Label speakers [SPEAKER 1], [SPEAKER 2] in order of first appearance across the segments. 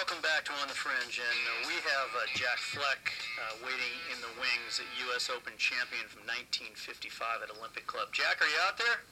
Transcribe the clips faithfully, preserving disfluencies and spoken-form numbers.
[SPEAKER 1] welcome back to On the Fringe, and uh, we have uh, Jack Fleck uh, waiting in the wings, at U S Open champion from nineteen fifty-five at Olympic Club. Jack, are you out there?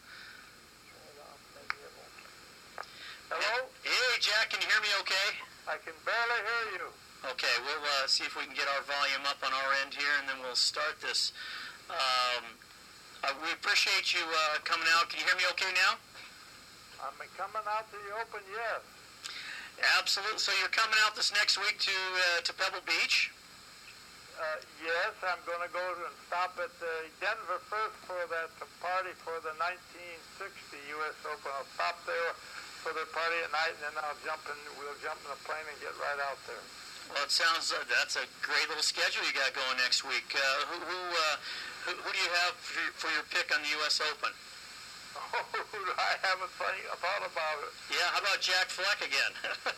[SPEAKER 2] Hello?
[SPEAKER 1] Hey, Jack, can you hear me okay?
[SPEAKER 2] I can barely hear you.
[SPEAKER 1] Okay, we'll uh, see if we can get our volume up on our end here, and then we'll start this. Um, uh, we appreciate you uh, coming out. Can you hear me okay now?
[SPEAKER 2] I'm coming out to the Open, yes.
[SPEAKER 1] Absolutely. So you're coming out this next week to uh, to Pebble Beach?
[SPEAKER 2] Uh, yes, I'm going to go and stop at uh, Denver first for that party for the nineteen sixty U S Open. I'll stop there for the party at night, and then I'll jump in. We'll jump in a plane and get right out there.
[SPEAKER 1] Well, it sounds uh, that's a great little schedule you got going next week. Uh, who who, uh, who who do you have for your, for your pick on the U S Open?
[SPEAKER 2] Oh, I haven't thought about it.
[SPEAKER 1] Yeah, how about Jack Fleck again?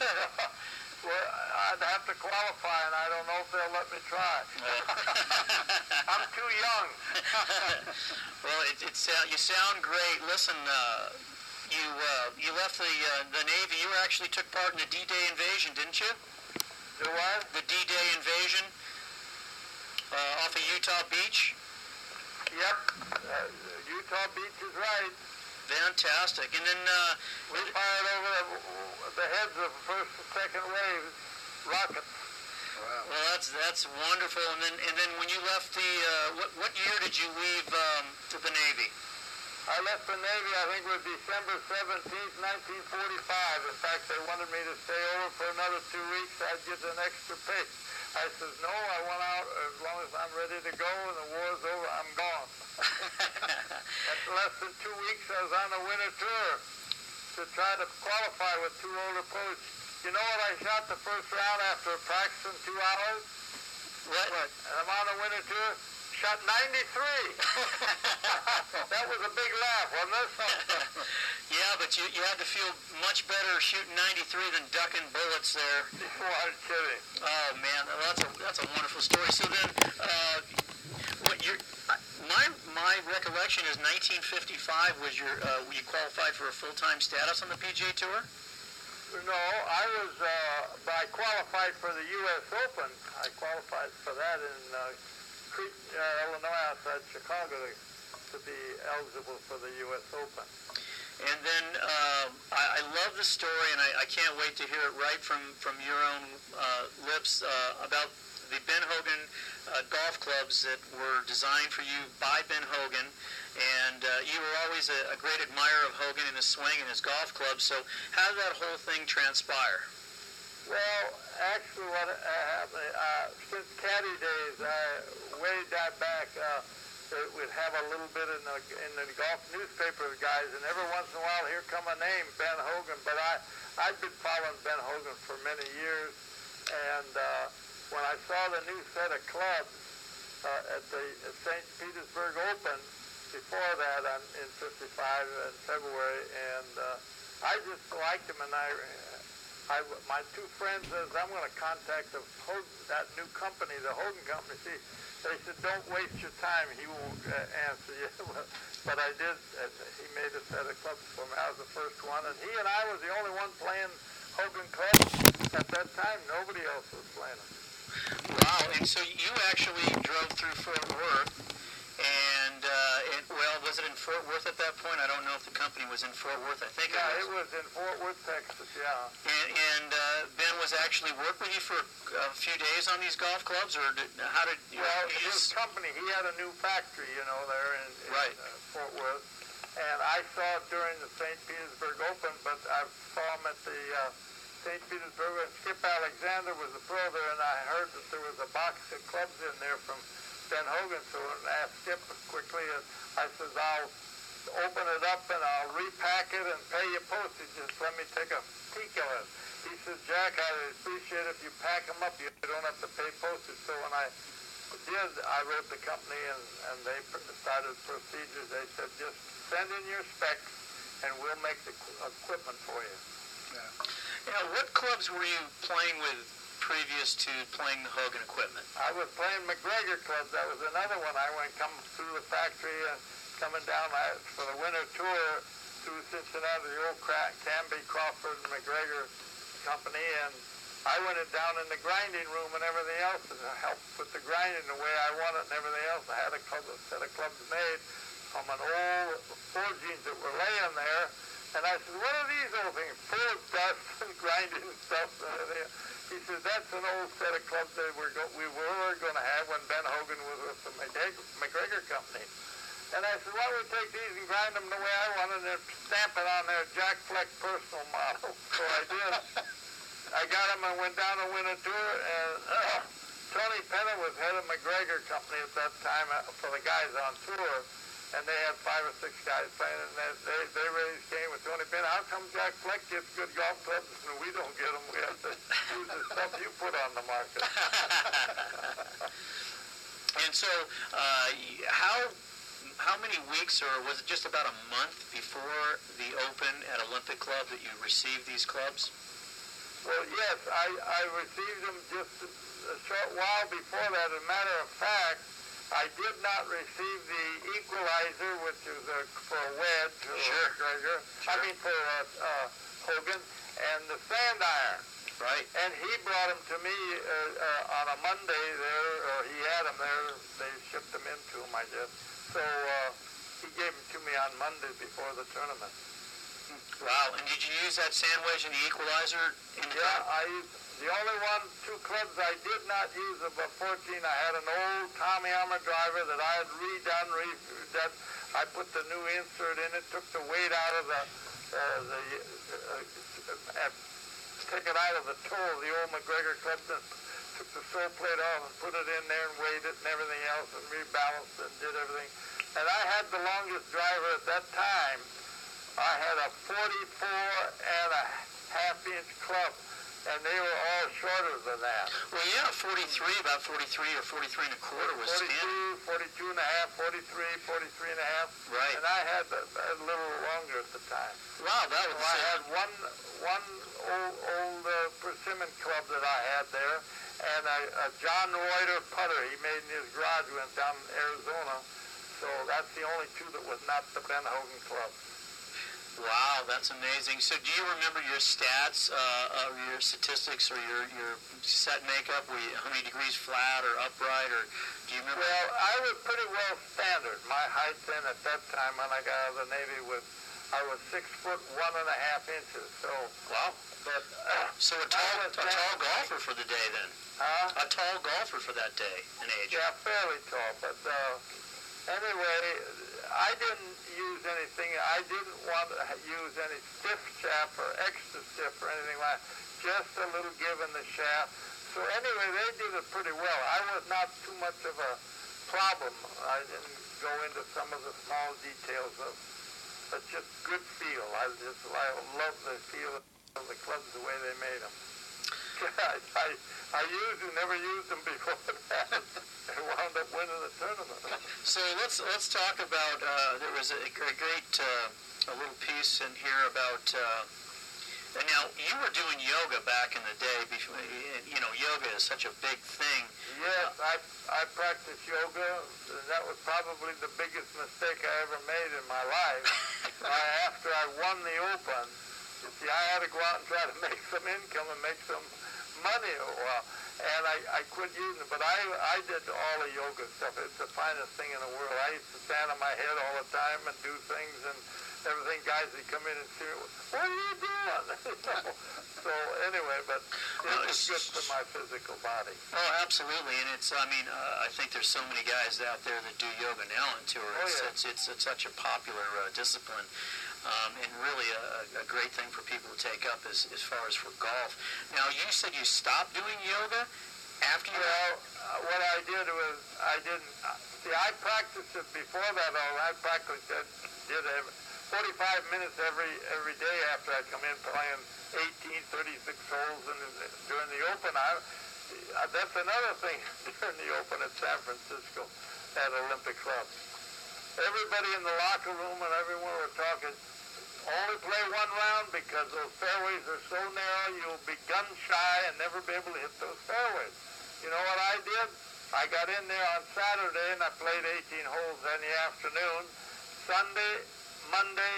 [SPEAKER 2] Well, I'd have to qualify, and I don't know if they'll let me try. I'm too young.
[SPEAKER 1] Well, it, it sound, you sound great. Listen, uh, you uh, you left the uh, the Navy. You actually took part in the D-Day invasion, didn't you?
[SPEAKER 2] Do what?
[SPEAKER 1] The D-Day invasion uh, off of Utah Beach.
[SPEAKER 2] Yep. Uh, Utah Beach is right.
[SPEAKER 1] Fantastic. And then uh,
[SPEAKER 2] we fired over the, the heads of first and second wave rockets.
[SPEAKER 1] Wow. Well, that's that's wonderful. And then and then when you left the uh, what what year did you leave um, to the Navy?
[SPEAKER 2] I left the Navy, I think it was December seventeenth, nineteen forty-five. In fact, they wanted me to stay over for another two weeks. I'd get an extra pay. I says, no, I want out as long as I'm ready to go, and the war's over, I'm gone. At less than two weeks, I was on a winter tour to try to qualify with two older pros. You know what I shot the first round after practicing two hours?
[SPEAKER 1] What?
[SPEAKER 2] What? And I'm on a winter tour. Shot ninety-three. That was a big laugh, wasn't it?
[SPEAKER 1] Yeah, but you, you had to feel much better shooting ninety-three than ducking bullets there.
[SPEAKER 2] Oh, I'm kidding.
[SPEAKER 1] Oh man, that's a that's a wonderful story. So then, uh, what your my my recollection is nineteen fifty-five was your uh, you qualified for a full-time status on the P G A Tour.
[SPEAKER 2] No, I was. Uh, I qualified for the U S Open. I qualified for that in. Uh, Crete, uh, Illinois, outside Chicago, to, to be eligible for the U S Open.
[SPEAKER 1] And then uh, I, I love the story, and I, I can't wait to hear it right from, from your own uh, lips uh, about the Ben Hogan uh, golf clubs that were designed for you by Ben Hogan. And uh, you were always a, a great admirer of Hogan and his swing and his golf clubs. So how did that whole thing transpire?
[SPEAKER 2] Well, actually, what uh, happened, uh, since caddy days, uh, way down back, uh, we'd have a little bit in the, in the golf newspaper, guys, and every once in a while, here come a name, Ben Hogan. But I, I'd been following Ben Hogan for many years, and uh, when I saw the new set of clubs uh, at the at Saint Petersburg Open, before that on, in fifty-five in February, and uh, I just liked them, and I... I, my two friends says, I'm going to contact the Hogan, that new company, the Hogan Company. See, they said, don't waste your time. He won't uh, answer you. But I did. Uh, he made a set of clubs for me. I was the first one. And he and I was the only one playing Hogan clubs at that time. Nobody else was playing them.
[SPEAKER 1] Wow. And so you actually drove through Fort Worth. And, uh, and, well, was it in Fort Worth at that point? I don't know if the company was in Fort Worth. I think
[SPEAKER 2] yeah,
[SPEAKER 1] it was.
[SPEAKER 2] it was in Fort Worth, Texas, yeah.
[SPEAKER 1] And, and uh, Ben was actually working with you for a few days on these golf clubs, or did, how did you...
[SPEAKER 2] Well,
[SPEAKER 1] you
[SPEAKER 2] his
[SPEAKER 1] just...
[SPEAKER 2] company, he had a new factory, you know, there in, in
[SPEAKER 1] right.
[SPEAKER 2] uh, Fort Worth. And I saw it during the Saint Petersburg Open, but I saw him at the uh, Saint Petersburg, and Skip Alexander was the pro there, and I heard that there was a box of clubs in there from Ben Hogan, so I asked Skip quickly, and I says, I'll open it up and I'll repack it and pay you postage. Just let me take a peek at it. He says, Jack, I'd appreciate it if you pack them up. You don't have to pay postage. So when I did, I wrote the company, and, and they started procedures. They said, just send in your specs and we'll make the equipment for you.
[SPEAKER 1] Yeah. Now, what clubs were you playing with previous to playing the Hogan equipment?
[SPEAKER 2] I was playing McGregor clubs. That was another one. I went coming through the factory and coming down for the winter tour through Cincinnati, the old Canby, Crawford, and McGregor company, and I went it down in the grinding room and everything else, and helped put the grinding the way I want it and everything else. I had a, club, a set of clubs made from an old four jeans that were laying there. And I said, what are these old things? Full of dust and grinding and stuff. And everything. He said, that's an old set of clubs that we're go- we were going to have when Ben Hogan was with the McGregor, McGregor Company. And I said, why don't we take these and grind them the way I wanted and stamp it on there, Jack Fleck personal model. So I did. I got them and went down and went a tour, and uh, Tony Penna was head of McGregor Company at that time uh, for the guys on tour, and they had five or six guys playing, and they, they, they raised game with Tony Penna. How come Jack Fleck gets good golf clubs and we don't get them? We have to use the stuff you put on the market.
[SPEAKER 1] And so, uh, how how many weeks, or was it just about a month before the Open at Olympic Club that you received these clubs?
[SPEAKER 2] Well, yes, I, I received them just a, a short while before that. As a matter of fact, I did not receive the equalizer, which is a, for a wedge, or
[SPEAKER 1] Sure.
[SPEAKER 2] McGregor.
[SPEAKER 1] Sure.
[SPEAKER 2] I mean for uh, uh, Hogan, and the sand iron.
[SPEAKER 1] Right.
[SPEAKER 2] And he brought them to me uh, uh, on a Monday there, or he had them there. They shipped them into him, I guess. So uh, he gave them to me on Monday before the tournament.
[SPEAKER 1] Wow. And did you use that sand wedge and the equalizer? In the
[SPEAKER 2] Yeah, I used, the only one, two clubs I did not use of a fourteen, I had an old Tommy Armour driver that I had redone, redone. I put the new insert in it, took the weight out of the, uh, the uh, uh, took it out of the toe of the old McGregor club, and took the sole plate off and put it in there and weighed it and everything else and rebalanced and did everything. And I had the longest driver at that time. I had a forty-four and a half inch club, and they were all shorter than that.
[SPEAKER 1] Well, yeah, forty-three, about forty-three or forty-three and a quarter was standard.
[SPEAKER 2] forty-two, forty-two and a half, forty-three, forty-three and a half.
[SPEAKER 1] Right.
[SPEAKER 2] And I had a, a little longer at the time.
[SPEAKER 1] Wow, that
[SPEAKER 2] So
[SPEAKER 1] was.
[SPEAKER 2] I had one one old, old uh, Persimmon club that I had there, and a, a John Reuter putter he made in his garage when down in Arizona. So that's the only two that was not the Ben Hogan club.
[SPEAKER 1] Wow, that's amazing. So do you remember your stats, uh, or your statistics, or your, your set makeup? Were you, how many degrees flat or upright, or do you remember?
[SPEAKER 2] Well, I was pretty well standard. My height then at that time when I got out of the Navy was, I was six foot one and a half inches. So,
[SPEAKER 1] Wow.
[SPEAKER 2] but uh,
[SPEAKER 1] So a tall, a tall golfer for the day then.
[SPEAKER 2] huh?
[SPEAKER 1] A tall golfer for that day and age.
[SPEAKER 2] Yeah, fairly tall. But uh, anyway, I didn't use anything. I didn't want to use any stiff shaft or extra stiff or anything like that. Just a little give in the shaft. So anyway, they did it pretty well. I was not too much of a problem. I didn't go into some of the small details of, but just good feel. I just I love the feel of the clubs the way they made them. I, I, I used and never used them before that. I wound up winning the tournament.
[SPEAKER 1] So let's let's talk about. Uh, there was a, a great uh, a little piece in here about. Uh, and now you were doing yoga back in the day. Before, you know, yoga is such a big thing.
[SPEAKER 2] Yes, I I practiced yoga. And that was probably the biggest mistake I ever made in my life. I, after I won the Open, you see, I had to go out and try to make some income and make some money. Well, and I, I quit using it, but I I did all the yoga stuff. It's the finest thing in the world. I used to stand on my head all the time and do things and everything. Guys would come in and see me, what are you doing? So anyway, but it
[SPEAKER 1] No,
[SPEAKER 2] was
[SPEAKER 1] it's-
[SPEAKER 2] good for my physical body.
[SPEAKER 1] Oh, absolutely, and it's. I mean, uh, I think there's so many guys out there that do yoga now on tour.
[SPEAKER 2] Oh,
[SPEAKER 1] It's,
[SPEAKER 2] yeah.
[SPEAKER 1] it's, it's, it's such a popular uh, discipline, um, and really a, a great thing for people to take up as, as far as for golf. Now, you said you stopped doing yoga after you.
[SPEAKER 2] Well, uh, what I did was I didn't. Uh, see, I practiced it before that. All I practiced it, did it forty-five minutes every every day after I come in playing eighteen, thirty-six holes, and during the Open, I. Uh, that's another thing during the Open at San Francisco at Olympic Club. Everybody in the locker room and everyone were talking. Only play one round because those fairways are so narrow. You'll be gun shy and never be able to hit those fairways. You know what I did? I got in there on Saturday and I played eighteen holes in the afternoon. Sunday, Monday,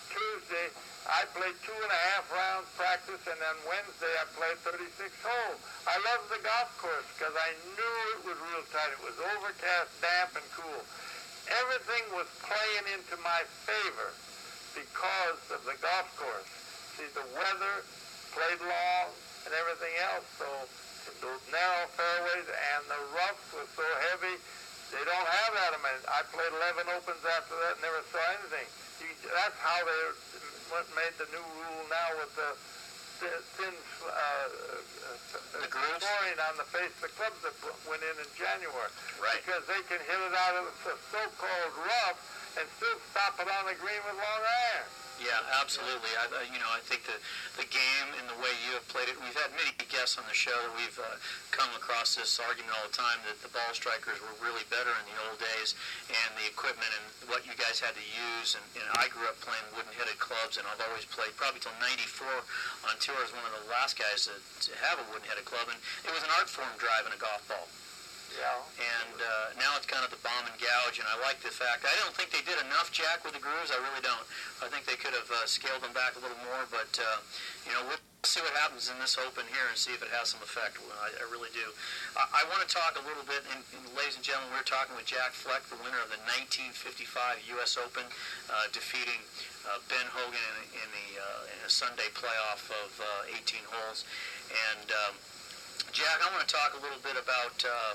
[SPEAKER 2] Tuesday, I played two and a half rounds practice, and then Wednesday I played thirty-six holes. I loved the golf course because I knew it was real tight. It was overcast, damp, and cool. Everything was playing into my favor because of the golf course. See, the weather, played long, and everything else. So those narrow fairways and the rough was so heavy. They don't have that. I mean, I played eleven opens after that and never saw anything. You, that's how they went, made the new rule now with the thin uh,
[SPEAKER 1] the grooves?
[SPEAKER 2] scoring on the face of the clubs that went in in January.
[SPEAKER 1] Right.
[SPEAKER 2] Because they can hit it out of the so-called rough and still stop it on the green with long iron.
[SPEAKER 1] Yeah, absolutely. I, uh, you know, I think the the game and the way you have played it, we've had many guests on the show that we've uh, come across this argument all the time that the ball strikers were really better in the old days, and the equipment and what you guys had to use. And, and I grew up playing wooden-headed clubs, and I've always played probably till ninety-four on tour. I was one of the last guys to, to have a wooden-headed club, and it was an art form driving a golf ball.
[SPEAKER 2] Yeah.
[SPEAKER 1] And uh, now it's kind of the bomb and gouge, and I like the fact, I don't think they did enough, Jack, with the grooves. I really don't. I think they could have uh, scaled them back a little more, but, uh, you know, we'll see what happens in this Open here and see if it has some effect. I, I really do. I, I want to talk a little bit, and, and ladies and gentlemen, we're talking with Jack Fleck, the winner of the nineteen fifty-five U S Open, uh, defeating uh, Ben Hogan in, in, the, uh, in a Sunday playoff of uh, eighteen holes. And, um, Jack, I want to talk a little bit about uh,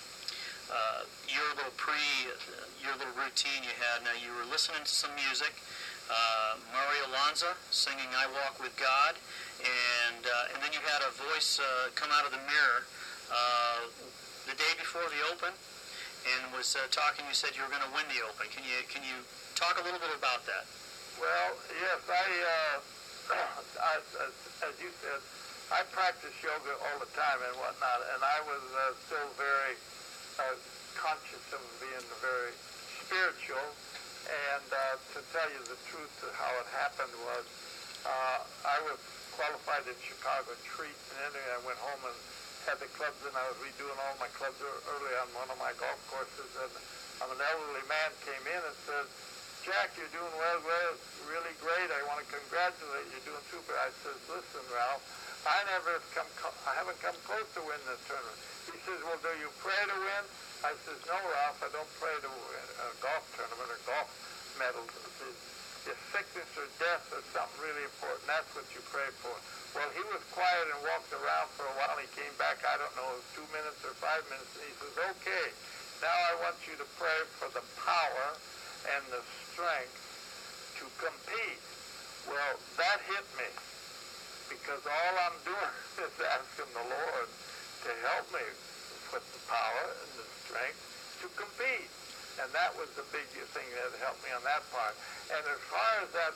[SPEAKER 1] Uh, your little pre, uh, your little routine you had. Now, you were listening to some music, uh, Mario Lanza singing I Walk with God, and uh, and then you had a voice uh, come out of the mirror uh, the day before the Open and was uh, talking. You said you were going to win the Open. Can you can you talk a little bit about that?
[SPEAKER 2] Well, yes, I, uh, I as, as you said, I practice yoga all the time and whatnot, and I was uh, still very Uh, conscious of being very spiritual, and uh, to tell you the truth of how it happened was uh, I was qualified in Chicago Treat, and then I went home and had the clubs, and I was redoing all my clubs early on one of my golf courses, and an elderly man came in and said, Jack, you're doing well, well, really great, I want to congratulate you, you're doing super. I said, listen, Ralph, I never have come, I haven't come close to winning this tournament. He says, well, do you pray to win? I says, no, Ralph, I don't pray to win a golf tournament or golf medals. If sickness or death or something really important, that's what you pray for. Well, he was quiet and walked around for a while. He came back, I don't know, it was two minutes or five minutes, and he says, okay, now I want you to pray for the power and the strength to compete. Well, that hit me, because all I'm doing is asking the Lord to help me with the power and the strength to compete. And that was the big thing that helped me on that part. And as far as that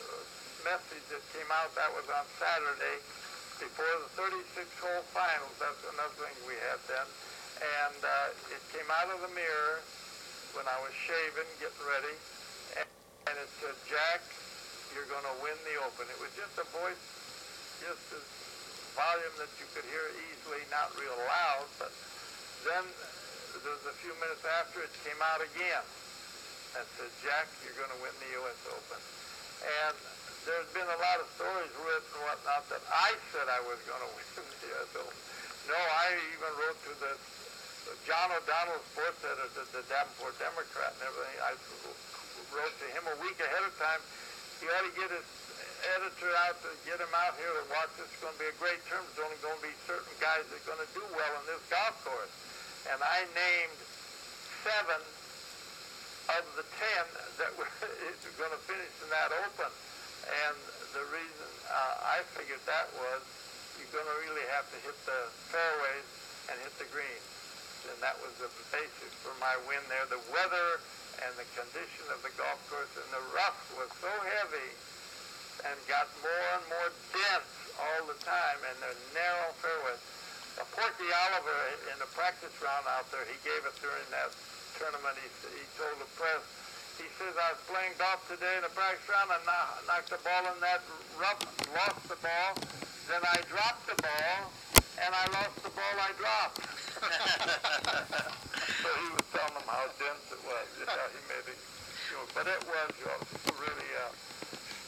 [SPEAKER 2] message that came out, that was on Saturday before the thirty-six hole finals. That's another thing we had then. And uh, it came out of the mirror when I was shaving, getting ready. And, and it said, Jack, you're going to win the Open. It was just a voice, just as volume that you could hear easily, not real loud, but then there was a few minutes after it came out again and said, Jack, you're going to win the U S Open. And there's been a lot of stories written and whatnot that I said I was going to win the U S Open. No, I even wrote to the John O'Donnell, sports editor, the Davenport Democrat and everything. I wrote to him a week ahead of time. He ought to get his editor out to get him out here to watch. This is going to be a great term. There's only going to be certain guys that are going to do well in this golf course. And I named seven of the ten that were going to finish in that Open. And the reason uh, I figured that was you're going to really have to hit the fairways and hit the greens. And that was the basis for my win there. The weather and the condition of the golf course and the rough was so heavy and got more and more dense all the time, and the narrow fairways. Uh, Porky Oliver, in the practice round out there, he gave it during that tournament. He, he told the press, he says, I was playing golf today in the practice round, I knocked, knocked the ball in that rough, lost the ball, then I dropped the ball, and I lost the ball I dropped. So he was telling them how dense it was. You know, he made it, you know, but it was you know, really uh,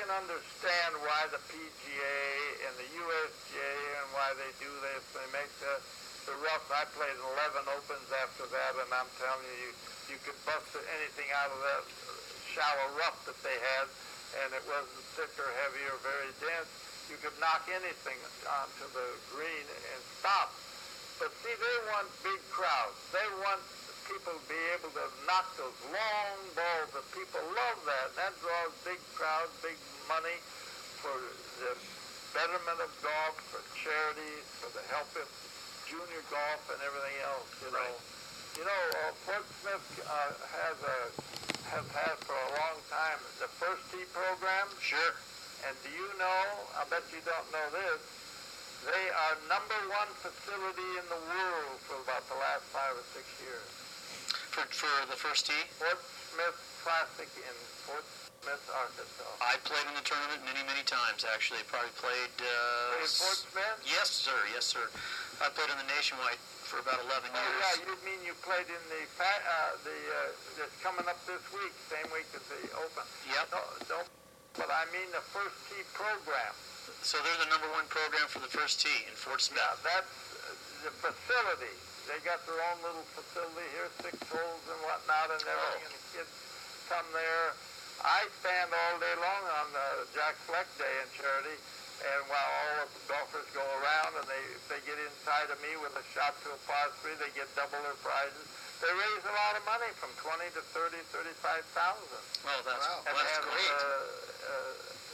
[SPEAKER 2] understand why the P G A and the U S G A and why they do this. They make the, the rough. I played eleven opens after that, and I'm telling you, you, you could bust anything out of that shallow rough that they had, and it wasn't thick or heavy or very dense. You could knock anything onto the green and stop. But see, they want big crowds. They want people to be able to knock those long balls. The people love that. That draws big crowds, big money for the betterment of golf, for charities, for the help of junior golf and everything else. You know,
[SPEAKER 1] Right.
[SPEAKER 2] you know, uh, Fort Smith uh, has a has had for a long time the first tee program.
[SPEAKER 1] Sure.
[SPEAKER 2] And do you know? I bet you don't know this. They are number one facility in the world for about the last five or six years.
[SPEAKER 1] For, for the first tee?
[SPEAKER 2] Fort Smith Classic in Fort Smith, Arkansas.
[SPEAKER 1] I played in the tournament many, many times, actually. Probably played... Uh,
[SPEAKER 2] In Fort Smith?
[SPEAKER 1] Yes, sir. Yes, sir. I played in the Nationwide for about eleven
[SPEAKER 2] Oh,
[SPEAKER 1] years.
[SPEAKER 2] yeah, you mean you played in the, fa- uh, the uh, that's coming up this week, same week as the Open.
[SPEAKER 1] Yep.
[SPEAKER 2] No, don't, but I mean the first tee program.
[SPEAKER 1] So they're the number one program for the first tee in Fort Smith.
[SPEAKER 2] Yeah, that's uh, the facility. They got their own little facility here, six holes and whatnot and everything, and the kids come there. I stand all day long on uh, Jack Fleck Day in Charity, and while all the golfers go around, and they if they get inside of me with a shot to a par three, they get double their prizes. They raise a lot of money, from twenty to thirty, thirty-five thousand.
[SPEAKER 1] Oh, that's,
[SPEAKER 3] Wow.
[SPEAKER 1] well,
[SPEAKER 2] And
[SPEAKER 1] that's
[SPEAKER 2] have,
[SPEAKER 1] great.
[SPEAKER 2] Uh, uh,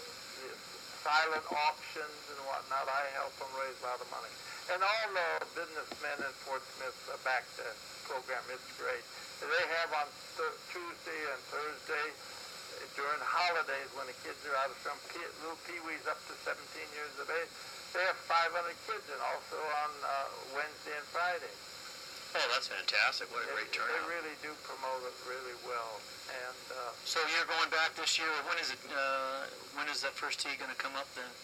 [SPEAKER 2] silent auctions and whatnot. I help them raise a lot of money. And all the businessmen in Fort Smith uh, back the program. It's great. They have on th- Tuesday and Thursday uh, during holidays when the kids are out of some pe- little peewees up to seventeen years of age. They have five hundred kids, and also on uh, Wednesday and Friday.
[SPEAKER 1] Oh, that's fantastic. What a great
[SPEAKER 2] They, they
[SPEAKER 1] turnout.
[SPEAKER 2] really do promote it really well. And uh,
[SPEAKER 1] So you're going back this year. When is it? Uh, when is that first tee going to come up then?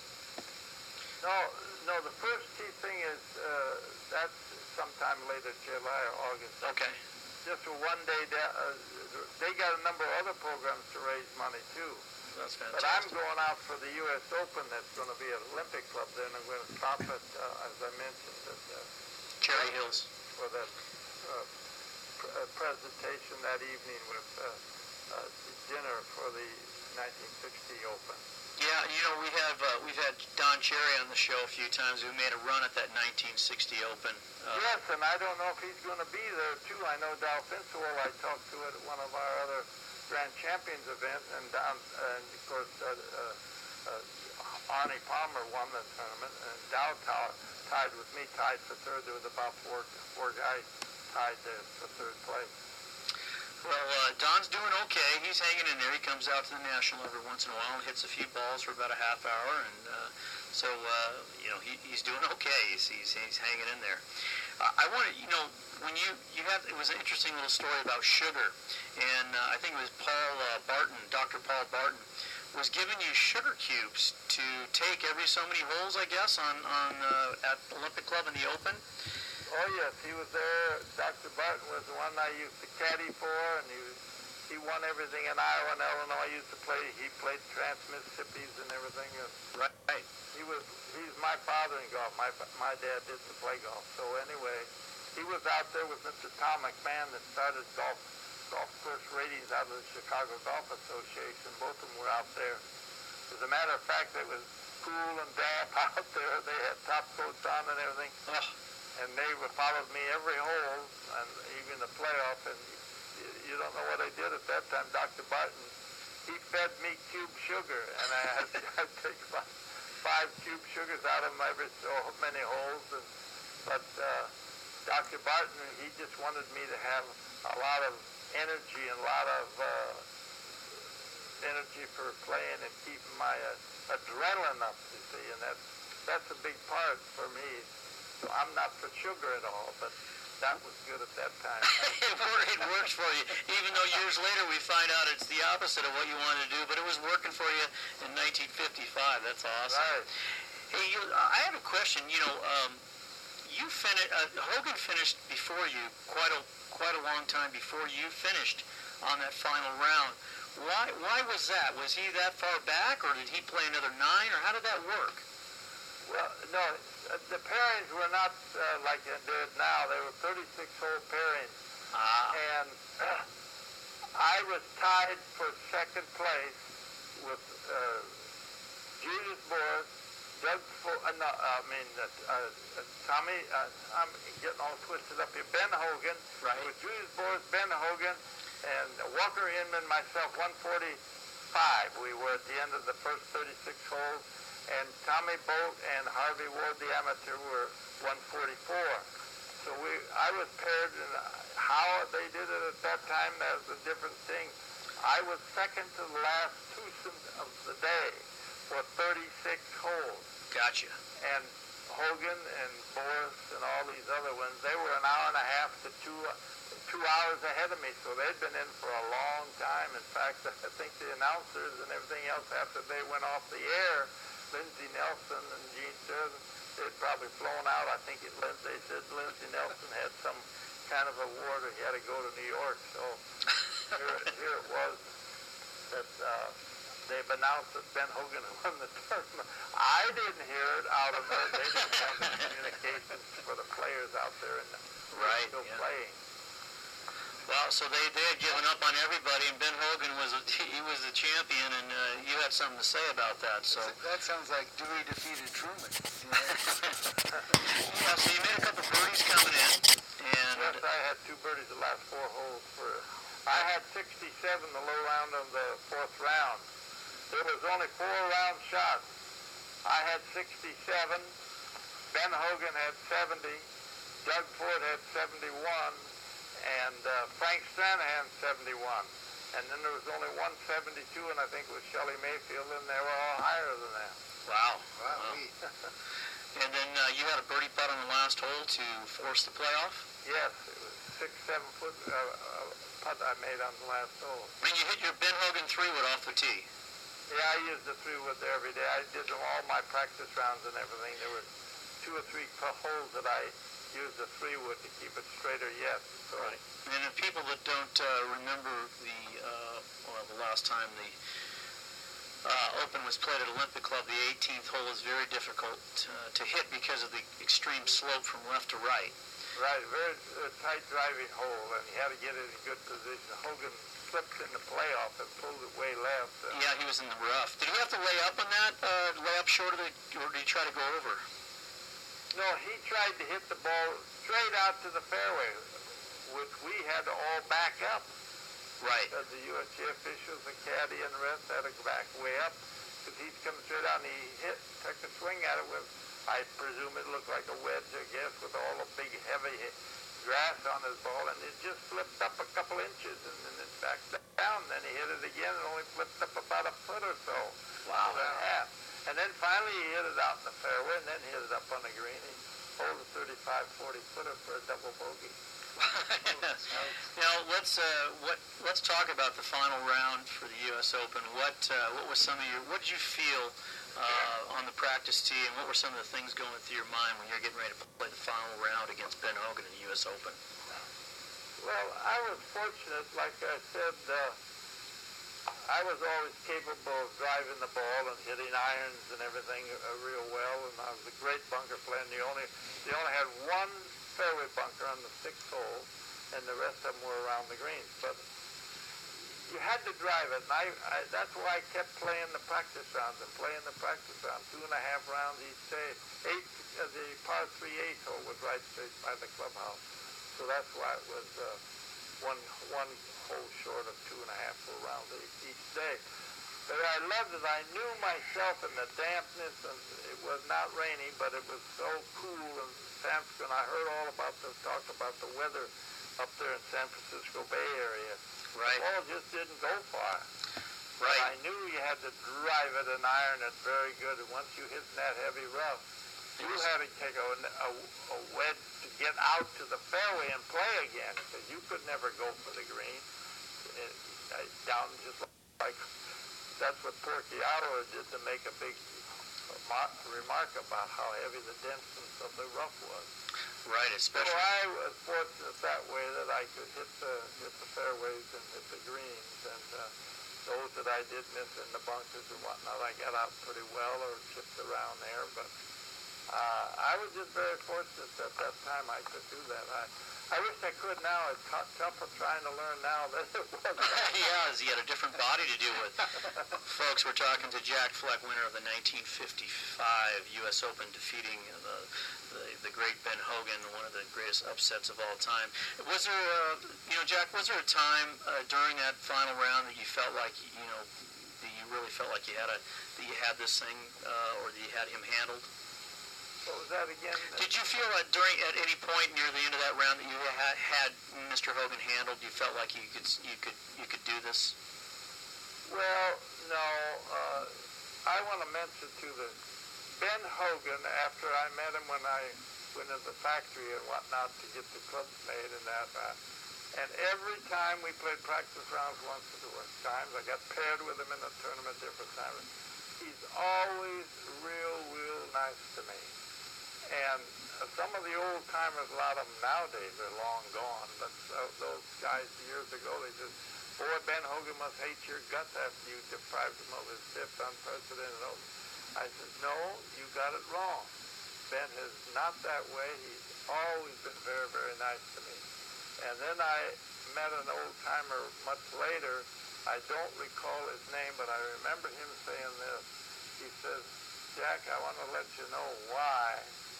[SPEAKER 2] no, no, the first key thing is uh, that's sometime later, July or August.
[SPEAKER 1] Okay.
[SPEAKER 2] Just a one day. Da- uh, they got a number of other programs to raise money too.
[SPEAKER 1] That's
[SPEAKER 2] But I'm
[SPEAKER 1] fantastic.
[SPEAKER 2] going out for the U S Open. That's going to be at Olympic Club. Then I'm going to stop at, uh, as I mentioned, at, uh,
[SPEAKER 1] Cherry Hills.
[SPEAKER 2] for that uh, pr- uh, presentation that evening with uh, uh, dinner for the nineteen sixty Open.
[SPEAKER 1] Yeah, you know, we have uh, we've had Don Cherry on the show a few times. We made a run at that nineteen sixty Open. Uh,
[SPEAKER 2] Yes, and I don't know if he's going to be there too. I know Dow Finstowell I talked to at one of our other Grand Champions events, and Don, and of course uh, uh, uh, Arnie Palmer won the tournament, and Dow t- tied with me, tied for third. There was about four four guys tied there for third place.
[SPEAKER 1] Well, uh, Don's doing okay. He's hanging in there. He comes out to the National every once in a while and hits a few balls for about a half hour, and uh, so uh, you know he, he's doing okay. He's, he's he's hanging in there. Uh, I want to, you know, when you you have it was an interesting little story about sugar, and uh, I think it was Paul uh, Barton, Doctor Paul Barton, was giving you sugar cubes to take every so many holes, I guess, on on uh, at Olympic Club in the Open.
[SPEAKER 2] Oh yes, he was there. Doctor Barton was the one I used to caddy for, and he was, he won everything in Iowa and Illinois. I used to play. He played Trans-Mississippi's and everything.
[SPEAKER 1] Right.
[SPEAKER 2] He was he's my father in golf. My my dad didn't play golf. So anyway, he was out there with Mister Tom McMahon that started golf golf course ratings out of the Chicago Golf Association. Both of them were out there. As a matter of fact, it was cool and damp out there. They had top coats on and everything.
[SPEAKER 1] Oh.
[SPEAKER 2] And they would followed me every hole, and even the playoff. And you, you don't know what I did at that time. Doctor Barton, he fed me cube sugar, and I had to take five, five cube sugars out of them every so many holes. And, but uh, Doctor Barton, he just wanted me to have a lot of energy and a lot of uh, energy for playing and keeping my uh, adrenaline up, you see, and that's that's a big part for me. So I'm not for sugar at all, but that was good at that time.
[SPEAKER 1] it, wor- it works for you, even though years later we find out it's the opposite of what you wanted to do, but it was working for you in nineteen fifty-five. That's awesome.
[SPEAKER 2] Right.
[SPEAKER 1] Hey, you, I have a question. You know, um, you finished. Uh, Hogan finished before you quite a quite a long time before you finished on that final round. Why Why was that? Was he that far back, or did he play another nine, or how did that work?
[SPEAKER 2] Well, no, uh, the pairings were not uh, like they did now. They were thirty-six hole pairings.
[SPEAKER 1] Ah.
[SPEAKER 2] And uh, I was tied for second place with uh, Julius Boris, Doug, Fo- uh, no, I mean, uh, uh, Tommy, uh, I'm getting all twisted up here, Ben Hogan,
[SPEAKER 1] Right.
[SPEAKER 2] with Julius Boris, Ben Hogan, and Walker Inman, myself, one forty-five. We were at the end of the first thirty-six holes, and Tommy Bolt and Harvey Ward, the amateur, were one forty-four. So we, I was paired, and how they did it at that time, that was a different thing. I was second to the last twosome of the day for thirty-six holes.
[SPEAKER 1] Gotcha.
[SPEAKER 2] And Hogan and Boris and all these other ones, they were an hour and a half to two, two hours ahead of me, so they'd been in for a long time. In fact, I think the announcers and everything else after they went off the air, Lindsey Nelson and Gene Sheridan, they'd probably flown out. I think it, they said Lindsey Nelson had some kind of award or he had to go to New York. So here, here it was that uh, they've announced that Ben Hogan won the tournament. I didn't hear it out of it. They didn't have the communications for the players out there and
[SPEAKER 1] Right,
[SPEAKER 2] still
[SPEAKER 1] yeah.
[SPEAKER 2] playing.
[SPEAKER 1] Well, so they, they had given up on everybody, and Ben Hogan was a, he was the champion, and uh, you had something to say about that. So
[SPEAKER 3] That sounds like Dewey defeated Truman. You know?
[SPEAKER 1] yeah, so you made a couple birdies coming in, and
[SPEAKER 2] Yes, I had two birdies the last four holes. For I had sixty-seven the low round of the fourth round. There was only four round shots. I had sixty-seven. Ben Hogan had seventy. Doug Ford had seventy-one. And uh, Frank Stranahan seventy-one. And then there was only one seventy-two, and I think it was Shelley Mayfield, and they were all higher than that.
[SPEAKER 1] wow.
[SPEAKER 3] Wow.
[SPEAKER 1] wow. And then uh, you had a birdie putt on the last hole to force the playoff.
[SPEAKER 2] Yes, it was six, seven foot uh, uh, putt I made on the last hole.
[SPEAKER 1] I mean, you hit your Ben Hogan three wood off the tee.
[SPEAKER 2] Yeah, I used the three wood there every day. I did them all my practice rounds and everything. There were two or three holes that I used the three wood to keep it straighter yet. So.
[SPEAKER 1] Right. And the people that don't uh, remember the uh, well, the last time the uh, Open was played at Olympic Club, the eighteenth hole is very difficult uh, to hit because of the extreme slope from left to right.
[SPEAKER 2] Right, very uh, tight driving hole, and he had to get it in good position. Hogan slipped in the playoff and pulled it way left. Uh,
[SPEAKER 1] Yeah, he was in the rough. Did he have to lay up on that, uh, lay up short of the, or did he try to go over?
[SPEAKER 2] No, he tried to hit the ball straight out to the fairway, which we had to all back up.
[SPEAKER 1] Right.
[SPEAKER 2] Because the U S G A officials, the caddy, and the rest had to back way up. Because he's coming straight out, and he hit, took a swing at it with, I presume it looked like a wedge, I guess, with all the big, heavy grass on his ball, and it just flipped up a couple inches, and then it backed down. Then he hit it again, and only flipped up about a foot or so.
[SPEAKER 1] Wow.
[SPEAKER 2] And a half. And then finally he hit it out in the fairway, and then hit it up on the green. He holed a thirty-five, forty footer for a double bogey.
[SPEAKER 1] Now let's uh, what let's talk about the final round for the U S Open. What uh, what was some of your what did you feel uh, on the practice tee, and what were some of the things going through your mind when you're getting ready to play the final round against Ben Hogan in the U S Open?
[SPEAKER 2] Well, I was fortunate, like I said. Uh, I was always capable of driving the ball and hitting irons and everything uh, real well, and I was a great bunker player. And the only, they only had one fairway bunker on the sixth hole, and the rest of them were around the greens. But you had to drive it, and I, I, that's why I kept playing the practice rounds and playing the practice rounds, two and a half rounds each day. Eight, uh, the par three eighth hole was right straight by the clubhouse, so that's why it was uh, one one hole short of two and a half full rounds each day. But I loved it. I knew myself in the dampness, and it was not rainy, but it was so cool in San Francisco. And I heard all about the talk about the weather up there in San Francisco Bay Area.
[SPEAKER 1] Right.
[SPEAKER 2] The ball just didn't go far.
[SPEAKER 1] Right.
[SPEAKER 2] But I knew you had to drive it and iron it very good. And once you hit that heavy rough, you had to take a, a, a wedge to get out to the fairway and play again, because you could never go for the green. It, it, down just like that's what Porciato did to make a big remark about how heavy the denseness of the rough was.
[SPEAKER 1] Right, especially.
[SPEAKER 2] So I was fortunate that way that I could hit the hit the fairways and hit the greens, and uh, those that I did miss in the bunkers and whatnot, I got out pretty well or chipped around there. But uh, I was just very fortunate that that time I could do that. I, I wish I could now. It's tougher trying to learn now than it was.
[SPEAKER 1] Yeah, he had a different body to deal with. Folks, we're talking to Jack Fleck, winner of the nineteen fifty-five U S Open, defeating the, the, the great Ben Hogan, one of the greatest upsets of all time. Was there, uh, you know, Jack, was there a time uh, during that final round that you felt like, you know, that you really felt like you had a, that you had this thing, uh, or that you had him handled?
[SPEAKER 2] What was that again?
[SPEAKER 1] Did you feel that during, at any point near the end of that round, that you had, had Mister Hogan handled? You felt like you could, you could, you could do this?
[SPEAKER 2] Well, no. Uh, I want to mention to the Ben Hogan, after I met him when I went to the factory and whatnot to get the clubs made and that. Uh, and every time we played practice rounds once or two times, I got paired with him in a tournament different times. He's always real, real nice to me. And uh, some of the old timers, a lot of them nowadays are long gone, but uh, those guys years ago, they just, boy, Ben Hogan must hate your guts after you deprived him of his fifth unprecedented oath. I said, no, you got it wrong. Ben is not that way. He's always been very, very nice to me. And then I met an old timer much later. I don't recall his name, but I remember him saying this. He says, Jack, I want to let you know why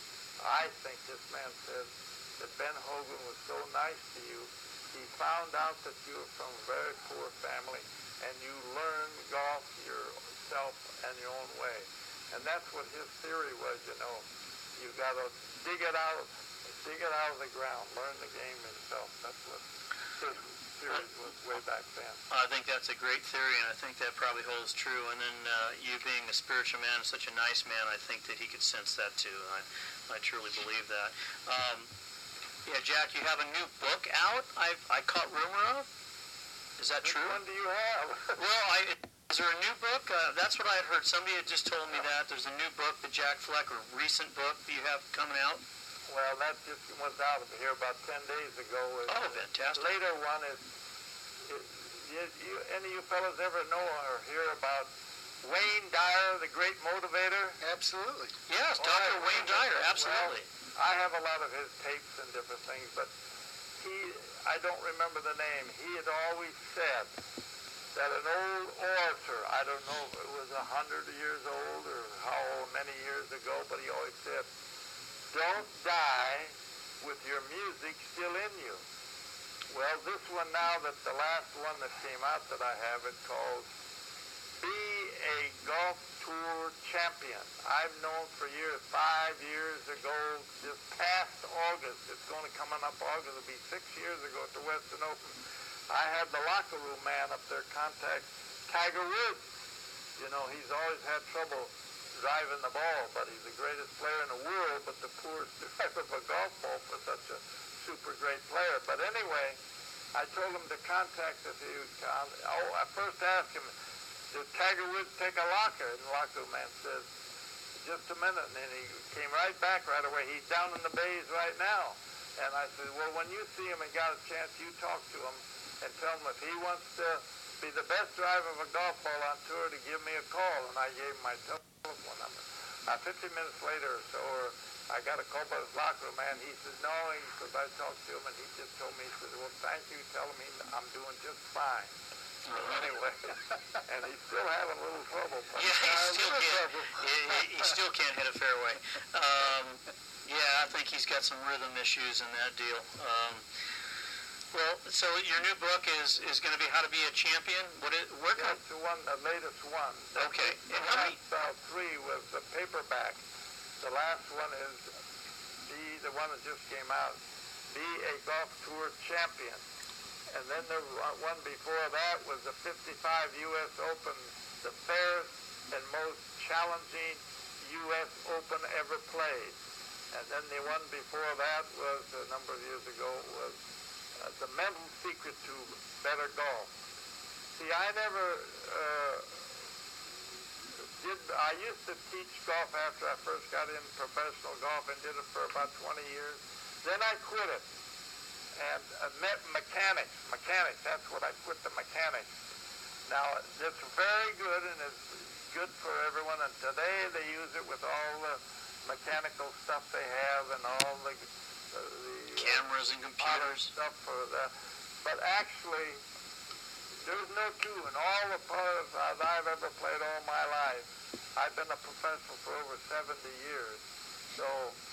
[SPEAKER 2] I think this man said that Ben Hogan was so nice to you. He found out that you were from a very poor family and you learned golf yourself and your own way. And that's what his theory was, you know. You got to dig it out, dig it out of the ground, learn the game yourself. That's what his theory was way back then.
[SPEAKER 1] I think that's a great theory, and I think that probably holds true. And then uh, you being a spiritual man and such a nice man, I think that he could sense that too. I, I truly believe that. Um, yeah, Jack, you have a new book out. I I caught rumor of. Is that
[SPEAKER 2] Which
[SPEAKER 1] true?
[SPEAKER 2] one do you have?
[SPEAKER 1] Well, I, is there a new book? Uh, that's what I had heard. Somebody had just told me that there's a new book, the Jack Fleck, or recent book that you have coming out.
[SPEAKER 2] Well, that just was out of here about ten days ago.
[SPEAKER 1] Oh, fantastic.
[SPEAKER 2] The later one is, is you, you, any of you fellas ever know or hear about Wayne Dyer, the great motivator?
[SPEAKER 3] Absolutely.
[SPEAKER 1] Yes,
[SPEAKER 2] All
[SPEAKER 1] Doctor
[SPEAKER 2] right.
[SPEAKER 1] Wayne Dyer, absolutely.
[SPEAKER 2] Well, I have a lot of his tapes and different things, but he, I don't remember the name. He had always said that an old orator, I don't know if it was a hundred years old or how many years ago, but he always said, don't die with your music still in you. Well, this one now, that the last one that came out that I have, it's called Be a Golf Tour Champion. I've known for years, five years ago, just past August, it's going to come on up August, it'll be six years ago at the Western Open. I had the locker room man up there contact Tiger Woods. You know, he's always had trouble driving the ball, but he's the greatest player in the world, but the poorest driver of a golf ball for such a super great player. But anyway, I told him to contact us. He would con- oh, I first asked him, did Tiger Woods take a locker? And the locker man says, just a minute. And then he came right back right away. He's down in the bays right now. And I said, well, when you see him and got a chance, you talk to him and tell him if he wants to be the best driver of a golf ball on tour to give me a call. And I gave him my telephone number. Uh, fifteen minutes later or so, or I got a call by his locker room man. He says, no, because I talked to him and he just told me, he says, well, thank you. Tell him he, I'm doing just fine. So anyway, and he's still having a little trouble. But
[SPEAKER 1] Yeah, he
[SPEAKER 2] uh,
[SPEAKER 1] still
[SPEAKER 2] little
[SPEAKER 1] can't.
[SPEAKER 2] trouble.
[SPEAKER 1] He, he- he still can't hit a fairway. Um, yeah, I think he's got some rhythm issues in that deal. Um, well, so your new book is, is going to be How to Be a Champion. What is, where can
[SPEAKER 2] That's the one, the latest one.
[SPEAKER 1] Okay.
[SPEAKER 2] The
[SPEAKER 1] And how many?
[SPEAKER 2] last uh, three was the paperback. The last one is the the one that just came out. Be a Golf Tour Champion. And then the one before that was the fifty-five U S Open, the fairest and most challenging U S Open ever played. And then the one before that was, a number of years ago, was uh, the mental secret to better golf. See, I never uh, did, I used to teach golf after I first got in professional golf and did it for about twenty years. Then I quit it. And uh, met mechanics, mechanics, that's what I quit the mechanics. Now, it's very good, and it's good for everyone, and today they use it with all the mechanical stuff they have and all the, uh, the
[SPEAKER 1] Cameras and computers.
[SPEAKER 2] stuff for that. But actually, there's no two in all the players I've ever played all my life. I've been a professional for over seventy years. So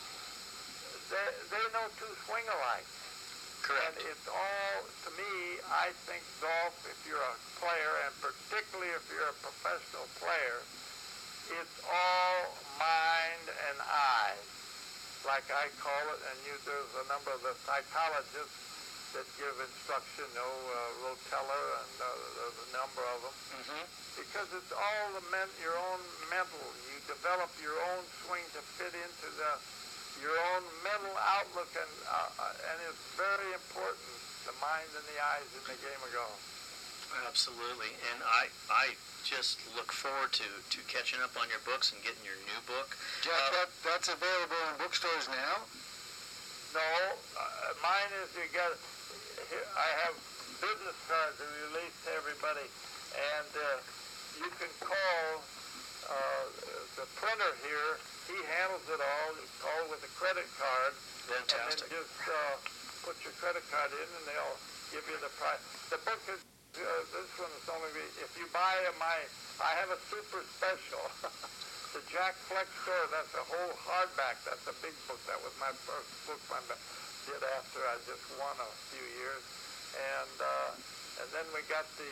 [SPEAKER 2] they, they know two swing alike.
[SPEAKER 1] Correct.
[SPEAKER 2] And it's all, to me, I think golf, if you're a player, and particularly if you're a professional player, it's all mind and eye, like I call it, and you, there's a number of the psychologists that give instruction, you know, uh, Rotella, and uh, there's a number of them,
[SPEAKER 1] Mm-hmm.
[SPEAKER 2] because it's all the men, your own mental. You develop your own swing to fit into the your own mental outlook, and uh, and it's very important, the mind and the eyes in the game of golf.
[SPEAKER 1] Absolutely. And I I just look forward to, to catching up on your books and getting your new book.
[SPEAKER 3] Jack,
[SPEAKER 1] Uh,
[SPEAKER 3] that, that's available in bookstores now?
[SPEAKER 2] No, uh, mine is, you got, here, I have business cards that we release to everybody, and uh, you can call uh, the printer here. He handles it all. You call with a credit card,
[SPEAKER 1] Fantastic.
[SPEAKER 2] and then just uh, put your credit card in, and they'll give you the price. The book is, uh, this one is only, if you buy my, I have a super special. The Jack Fleck Story, that's a whole hardback. That's a big book. That was my first book I did after I just won a few years. And uh, and then we got the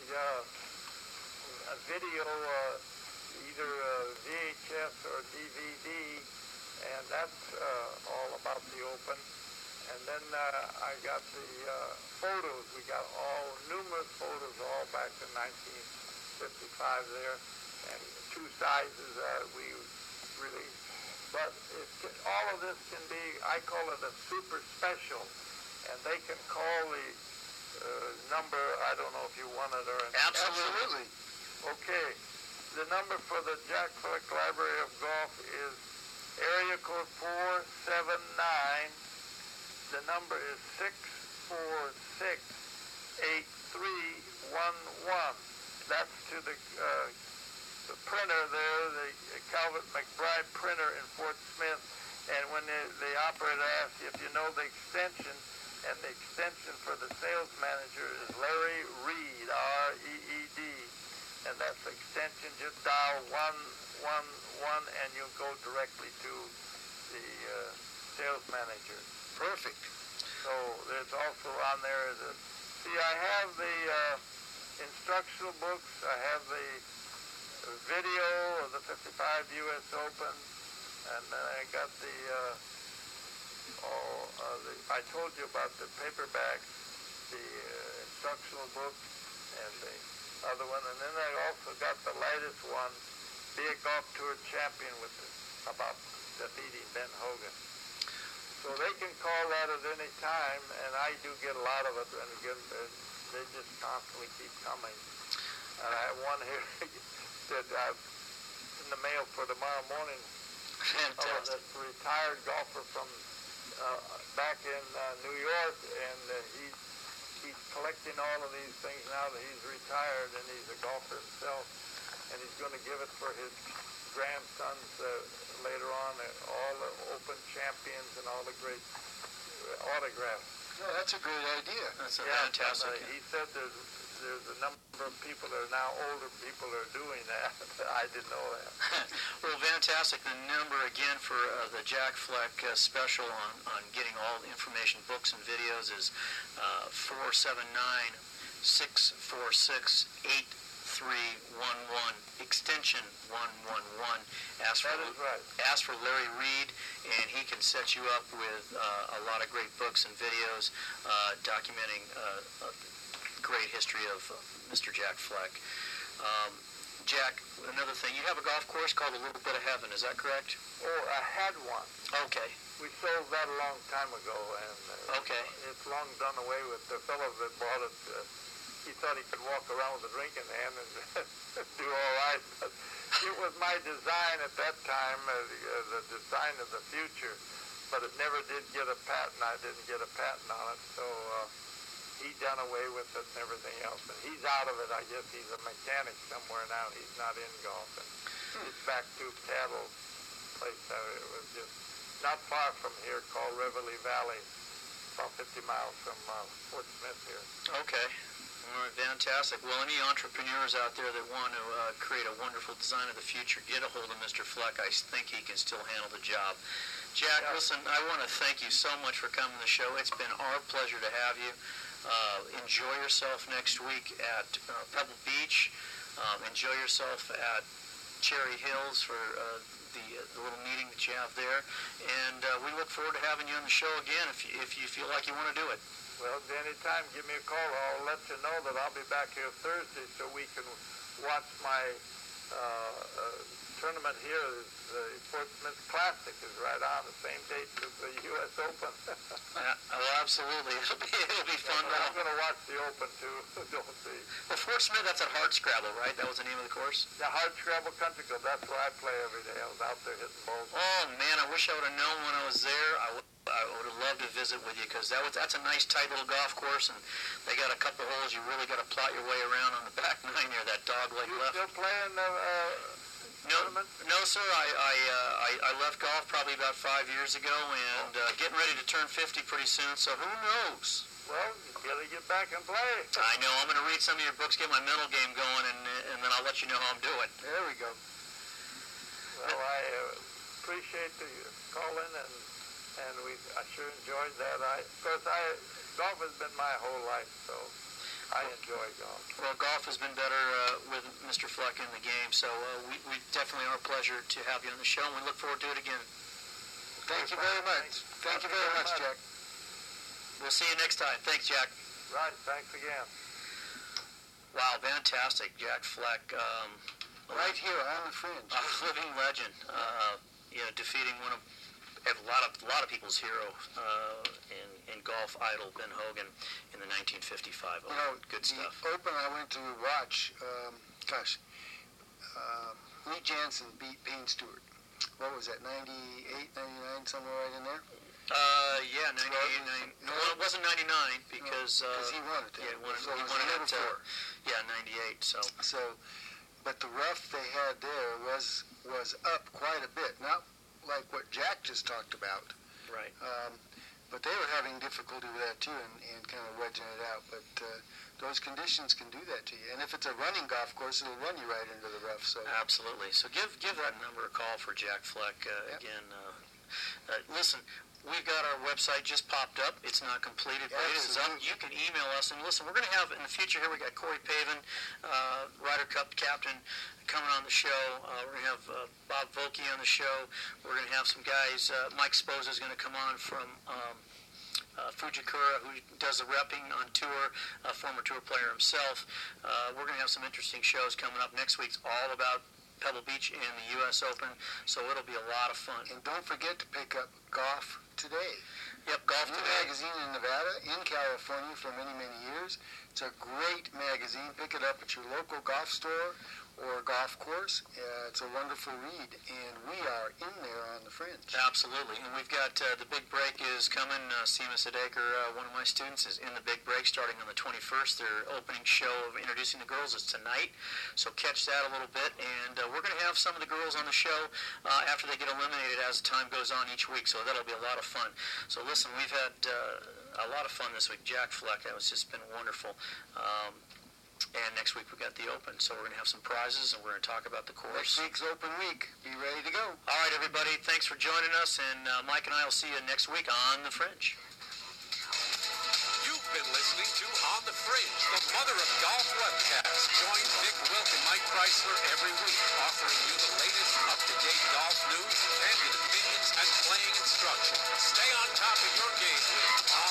[SPEAKER 2] uh, a video, uh, either uh, V H S or D V D, and that's uh, all about the Open. And then uh, I got the uh, photos. We got all numerous photos, all back to nineteen fifty-five there, and two sizes uh, we released. But it can, all of this can be, I call it a super special, and they can call the uh, number, I don't know if you want it or anything.
[SPEAKER 1] Absolutely.
[SPEAKER 2] Okay, the number for the Jack Fleck Library of Golf is area code four seven nine. The number is six four six eight three one one. That's to the, uh, the printer there, the Calvert McBride printer in Fort Smith. And when the, the operator asks you if you know the extension, and the extension for the sales manager is Larry Reed, R E E D. And that's the extension. Just dial one one one, and you'll go directly to the uh, sales manager.
[SPEAKER 3] Perfect.
[SPEAKER 2] So there's also on there, is a, see, I have the uh, instructional books. I have the video of the fifty-five U S Open, and then I got the, uh, oh, uh, the, I told you about the paperbacks, the uh, instructional book, and the other one, and then I also got the latest one, Be a Golf Tour Champion, with the, about defeating Ben Hogan. So they can call that at any time, and I do get a lot of it, and again, they just constantly keep coming. And I have one here that I've in the mail for tomorrow morning. Oh,
[SPEAKER 1] Fantastic.
[SPEAKER 2] that's a retired golfer from uh, back in uh, New York, and uh, he's he's collecting all of these things now that he's retired, and he's a golfer himself, and he's going to give it for his grandsons uh, later on, uh, all the Open champions and all the great uh, autographs.
[SPEAKER 3] No, that's a great idea.
[SPEAKER 1] That's a
[SPEAKER 2] Yeah,
[SPEAKER 1] fantastic.
[SPEAKER 2] but, uh, he said there's there's a number of people that are now older people that are doing that. I didn't know that.
[SPEAKER 1] Well, fantastic. The number again for uh, the Jack Fleck uh, special on, on getting all the information, books and videos is uh, four seven nine, six four six, eight three one one, extension one one one. Ask for,
[SPEAKER 2] That is right.
[SPEAKER 1] ask for Larry Reed, and he can set you up with uh, a lot of great books and videos uh, documenting uh, a great history of uh, Mister Jack Fleck. Um, Jack, another thing, you have a golf course called A Little Bit of Heaven, is that correct?
[SPEAKER 2] Oh, I had one.
[SPEAKER 1] Okay.
[SPEAKER 2] We sold that a long time ago, and uh,
[SPEAKER 1] Okay.
[SPEAKER 2] it's long done away with. The fellow that bought it, uh, he thought he could walk around with a drink in hand and do all right. But it was my design at that time, uh, the, uh, the design of the future, but it never did get a patent. I didn't get a patent on it, so uh, he done away with it and everything else. And he's out of it. I guess he's a mechanic somewhere now. He's not in golf. And he's back to Cattle's place. Uh, it was just not far from here, called Reveille Valley, about fifty miles from uh, Fort Smith here.
[SPEAKER 1] Okay. All right, fantastic. Well, any entrepreneurs out there that want to uh, create a wonderful design of the future, get a hold of Mister Fleck. I think he can still handle the job. Jack, yeah. Listen, I want to thank you so much for coming to the show. It's been our pleasure to have you. Uh, enjoy yourself next week at uh, Pebble Beach. Um, enjoy yourself at Cherry Hills for uh, the, uh, the little meeting that you have there. And uh, we look forward to having you on the show again if you, if you feel like you want to do it.
[SPEAKER 2] Well, anytime, give me a call. I'll let you know that I'll be back here Thursday so we can watch my uh, uh, tournament here. The Fort Smith Classic is right on the same date as the U S Open.
[SPEAKER 1] uh, oh, absolutely. It'll be, it'll be fun.
[SPEAKER 2] Yeah, I'm going to watch the Open, too. Don't see.
[SPEAKER 1] Well, Fort Smith, that's at Hard Scrabble, right? That was the name of the course?
[SPEAKER 2] The Hard Scrabble Country Club. That's where I play every day. I was out there hitting balls.
[SPEAKER 1] Oh, man, I wish I would have known when I was there. I would I would have loved to visit with you because that was that's a nice tight little golf course, and they got a couple holes you really got to plot your way around on the back nine there. That dog leg
[SPEAKER 2] You
[SPEAKER 1] left.
[SPEAKER 2] still playing the uh,
[SPEAKER 1] No,
[SPEAKER 2] tournament?
[SPEAKER 1] no, sir. I I, uh, I I left golf probably about five years ago, and uh, getting ready to turn fifty pretty soon. So who knows?
[SPEAKER 2] Well, you gotta get back and play.
[SPEAKER 1] I know. I'm going to read some of your books, get my mental game going, and and then I'll let you know how I'm doing.
[SPEAKER 2] There we go. Well, I uh, appreciate the calling and. And we, I sure enjoyed that. I, of course, I, golf has been my whole life, so I enjoy golf.
[SPEAKER 1] Well, golf has been better uh, with Mister Fleck in the game, so uh, we, we definitely are a pleasure to have you on the show, and we look forward to it again.
[SPEAKER 3] Thank you very much. Thank you very much, Jack.
[SPEAKER 1] We'll see you next time. Thanks, Jack.
[SPEAKER 2] Right, thanks again.
[SPEAKER 1] Wow, fantastic, Jack Fleck. Um,
[SPEAKER 3] right here on the Fringe.
[SPEAKER 1] A living legend. Uh, you know, defeating one of a lot of a lot of people's hero uh, in in golf idol Ben Hogan in the nineteen fifty-five. Oh,
[SPEAKER 3] you know,
[SPEAKER 1] good
[SPEAKER 3] the
[SPEAKER 1] stuff.
[SPEAKER 3] Open I went to watch. Um, gosh, uh, Lee Jansen beat Payne Stewart. What was that? ninety-eight, ninety-nine, somewhere right in there.
[SPEAKER 1] Uh, yeah, ninety-eight, ninety. No, it wasn't ninety-nine because
[SPEAKER 3] no,
[SPEAKER 1] uh,
[SPEAKER 3] he won it. Then.
[SPEAKER 1] Yeah, he won it.
[SPEAKER 3] So
[SPEAKER 1] he
[SPEAKER 3] it
[SPEAKER 1] won it at
[SPEAKER 3] uh,
[SPEAKER 1] yeah, ninety-eight. So.
[SPEAKER 3] So, but the rough they had there was was up quite a bit. Not like what Jack just talked about.
[SPEAKER 1] Right.
[SPEAKER 3] Um, but they were having difficulty with that too, and, and kind of wedging it out. But uh, those conditions can do that to you. And if it's a running golf course, it'll run you right into the rough. So
[SPEAKER 1] absolutely. So give give that number a call for Jack Fleck uh,
[SPEAKER 3] yep.
[SPEAKER 1] again. Uh, uh, listen, we've got our website just popped up. It's not completed, but it is up. You can email us. And listen, we're going to have in the future here. We got Corey Pavin, uh, Ryder Cup captain, coming on the show. Uh, we're going to have uh, Bob Volke on the show. We're going to have some guys. Uh, Mike Sposa is going to come on from um, uh, Fujikura, who does the repping on tour, a former tour player himself. Uh, we're going to have some interesting shows coming up. Next week's all about Pebble Beach and the U S Open, so it'll be a lot of fun.
[SPEAKER 3] And don't forget to pick up Golf Today.
[SPEAKER 1] Yep, Golf
[SPEAKER 3] New
[SPEAKER 1] Today.
[SPEAKER 3] magazine in Nevada, in California for many, many years. It's a great magazine. Pick it up at your local golf store or golf course. Uh, it's a wonderful read, and we are in there on the Fringe.
[SPEAKER 1] Absolutely, and we've got uh, the big break is coming. Uh, Seema Sadekar, uh, one of my students, is in the big break starting on the twenty-first. Their opening show of introducing the girls is tonight, so catch that a little bit. And uh, we're going to have some of the girls on the show uh, after they get eliminated as time goes on each week, so that'll be a lot of fun. So listen, we've had uh, a lot of fun this week. Jack Fleck, that was just been wonderful. Um, And next week we got the Open, so we're going to have some prizes, and we're going to talk about the course.
[SPEAKER 3] Next week's Open Week. Be ready to go.
[SPEAKER 1] All right, everybody. Thanks for joining us, and uh, Mike and I will see you next week on The Fringe.
[SPEAKER 4] You've been listening to On the Fringe, the mother of golf webcast. Join Dick Wilk and Mike Chrysler every week, offering you the latest up-to-date golf news, candid opinions, and playing instruction. Stay on top of your game with